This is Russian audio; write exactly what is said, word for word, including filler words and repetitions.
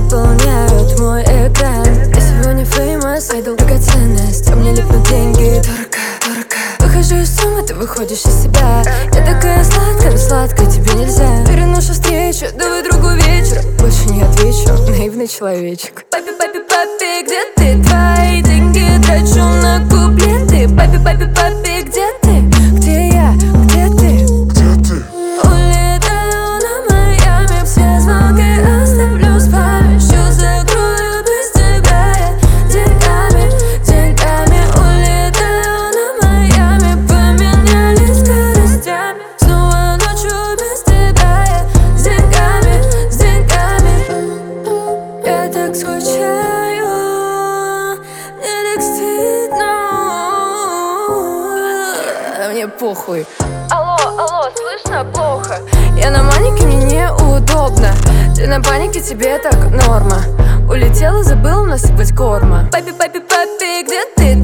заполняют мой экран. Я сегодня famous, idol, драгоценность, а мне липнут деньги. Дорого, дорого. Выхожу из суммы, ты выходишь из себя. Я такая сладкая, но сладкая тебе нельзя. Переношу встречу, давай другой вечер. Больше не отвечу, наивный человечек. Папи, папи, папи, где ты? Твои деньги трачу на куплеты. Папи, папи, папи, где ты? Где я? Где ты? Где ты? Улетаю на Майами, все звонки оставлю с памятью. Закрою без тебя я деньгами, деньгами. Улетаю на Майами, поменялись скоростями. Снова ночью без тебя я с деньгами, с деньгами. Я так скучаю, мне так стыдно. Мне похуй. Алло, алло, слышно? Плохо. Я на манике, мне неудобно. Ты на панике, тебе так норма. Улетела, забыла насыпать корма. Папи, папи, папи, где ты?